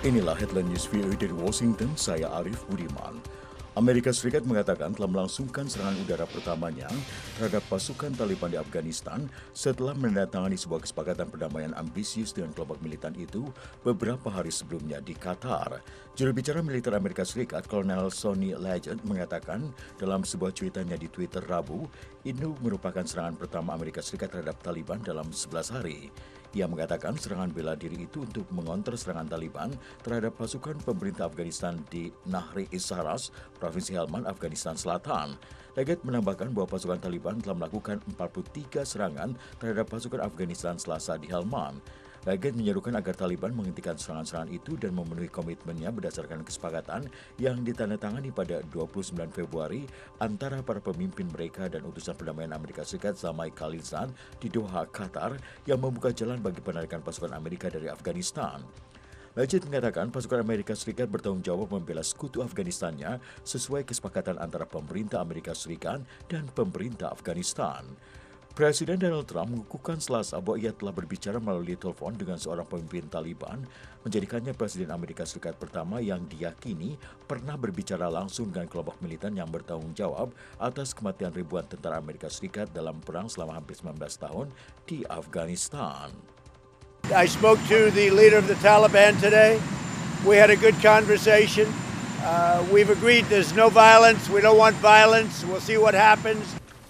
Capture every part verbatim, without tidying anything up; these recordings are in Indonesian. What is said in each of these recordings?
Inilah headline news V O A dari Washington, saya Arif Budiman. Amerika Serikat mengatakan telah melangsungkan serangan udara pertamanya terhadap pasukan Taliban di Afghanistan setelah menandatangani sebuah kesepakatan perdamaian ambisius dengan kelompok militan itu beberapa hari sebelumnya di Qatar. Juru bicara militer Amerika Serikat, Kolonel Sonny Legend, mengatakan dalam sebuah cuitannya di Twitter Rabu, ini merupakan serangan pertama Amerika Serikat terhadap Taliban dalam sebelas hari. Ia mengatakan serangan bela diri itu untuk mengonter serangan Taliban terhadap pasukan pemerintah Afghanistan di Nahri-i-Saras, Provinsi Helmand, Afghanistan Selatan. Legend menambahkan bahwa pasukan Taliban telah melakukan empat puluh tiga serangan terhadap pasukan Afghanistan Selasa di Helmand. Legend menyerukan agar Taliban menghentikan serangan-serangan itu dan memenuhi komitmennya berdasarkan kesepakatan yang ditandatangani pada dua puluh sembilan Februari antara para pemimpin mereka dan utusan perdamaian Amerika Serikat Zalmay Khalilzad di Doha, Qatar, yang membuka jalan bagi penarikan pasukan Amerika dari Afghanistan. Legend mengatakan pasukan Amerika Serikat bertanggung jawab membela sekutu Afghanistannya sesuai kesepakatan antara pemerintah Amerika Serikat dan pemerintah Afghanistan. Presiden Donald Trump mengukuhkan Selasa bahwa ia telah berbicara melalui telepon dengan seorang pemimpin Taliban, menjadikannya Presiden Amerika Serikat pertama yang diyakini pernah berbicara langsung dengan kelompok militan yang bertanggung jawab atas kematian ribuan tentara Amerika Serikat dalam perang selama hampir sembilan belas tahun di Afghanistan. I spoke to the leader of the Taliban today. We had a good conversation. Uh, we've agreed there's no violence. We don't want violence. We'll see what happens.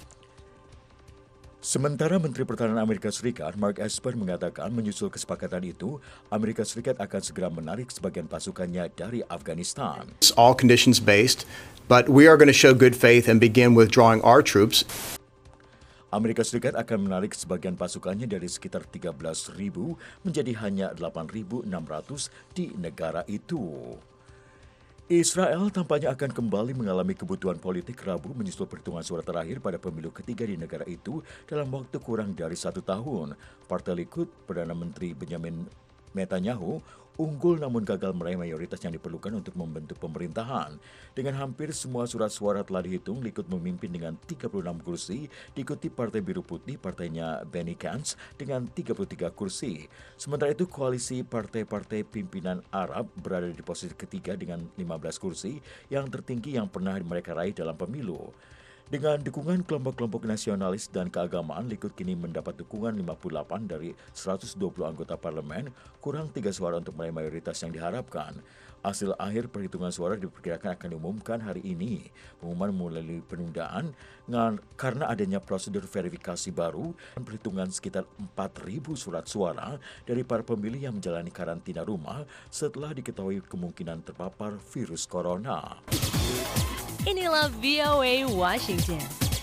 Sementara Menteri Pertahanan Amerika Serikat Mark Esper mengatakan menyusul kesepakatan itu, Amerika Serikat akan segera menarik sebagian pasukannya dari Afghanistan. It's all conditions based, but we are going to show good faith and begin withdrawing our troops. Amerika Serikat akan menarik sebagian pasukannya dari sekitar tiga belas ribu menjadi hanya delapan ribu enam ratus di negara itu. Israel tampaknya akan kembali mengalami kebutuhan politik Rabu menyusul perhitungan suara terakhir pada pemilu ketiga di negara itu dalam waktu kurang dari satu tahun. Partai Likud, Perdana Menteri Benjamin Netanyahu, unggul namun gagal meraih mayoritas yang diperlukan untuk membentuk pemerintahan. Dengan hampir semua surat suara telah dihitung, Likud memimpin dengan tiga puluh enam kursi, diikuti Partai Biru Putih, partainya Benny Gantz, dengan tiga puluh tiga kursi. Sementara itu, koalisi partai-partai pimpinan Arab berada di posisi ketiga dengan lima belas kursi, yang tertinggi yang pernah mereka raih dalam pemilu. Dengan dukungan kelompok-kelompok nasionalis dan keagamaan, Likud kini mendapat dukungan lima puluh delapan dari seratus dua puluh anggota parlemen, kurang tiga suara untuk meraih mayoritas yang diharapkan. Hasil akhir perhitungan suara diperkirakan akan diumumkan hari ini. Pengumuman melalui penundaan karena adanya prosedur verifikasi baru dan perhitungan sekitar empat ribu surat suara dari para pemilih yang menjalani karantina rumah setelah diketahui kemungkinan terpapar virus corona. Inilah V O A Washington.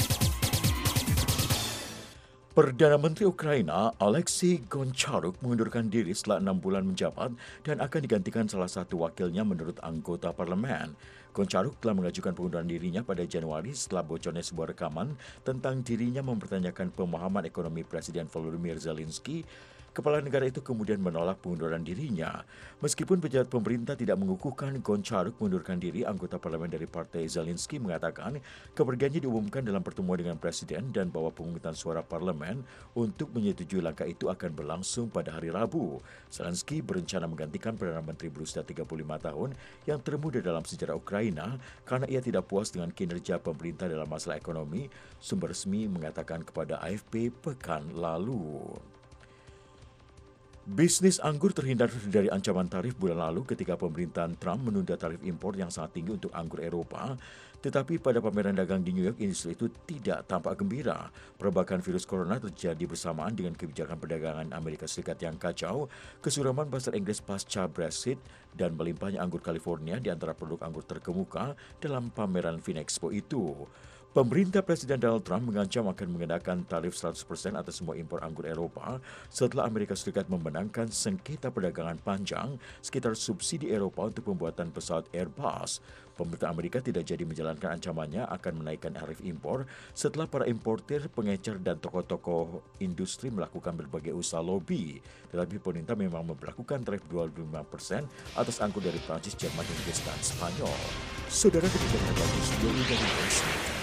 Perdana Menteri Ukraina Oleksiy Goncharuk mengundurkan diri setelah enam bulan menjabat dan akan digantikan salah satu wakilnya menurut anggota parlemen. Goncharuk telah mengajukan pengunduran dirinya pada Januari setelah bocornya sebuah rekaman tentang dirinya mempertanyakan pemahaman ekonomi Presiden Volodymyr Zelensky. Kepala negara itu kemudian menolak pengunduran dirinya. Meskipun pejabat pemerintah tidak mengukuhkan Goncharuk mengundurkan diri, anggota parlemen dari partai Zelensky mengatakan kepergiannya diumumkan dalam pertemuan dengan presiden dan bahwa pemungutan suara parlemen untuk menyetujui langkah itu akan berlangsung pada hari Rabu. Zelensky berencana menggantikan Perdana Menteri berusia tiga puluh lima tahun yang termuda dalam sejarah Ukraina karena ia tidak puas dengan kinerja pemerintah dalam masalah ekonomi, sumber resmi mengatakan kepada A F P pekan lalu. Bisnis anggur terhindar dari ancaman tarif bulan lalu ketika pemerintahan Trump menunda tarif impor yang sangat tinggi untuk anggur Eropa. Tetapi pada pameran dagang di New York, industri itu tidak tampak gembira. Perbakan virus corona terjadi bersamaan dengan kebijakan perdagangan Amerika Serikat yang kacau, kesuraman pasar Inggris pasca Brexit, dan melimpahnya anggur California di antara produk anggur terkemuka dalam pameran Finexpo itu. Pemerintah Presiden Donald Trump mengancam akan mengenakan tarif seratus persen atas semua impor anggur Eropa setelah Amerika Serikat memenangkan sengketa perdagangan panjang sekitar subsidi Eropa untuk pembuatan pesawat Airbus. Pemerintah Amerika tidak jadi menjalankan ancamannya akan menaikkan tarif impor setelah para importir, pengecer, dan tokoh-tokoh industri melakukan berbagai usaha lobi. Tetapi pemerintah memang memperlakukan tarif dua puluh lima persen atas anggur dari Prancis, Jerman, Inggris, dan Spanyol. Saudara, demikian bagus dari Washington.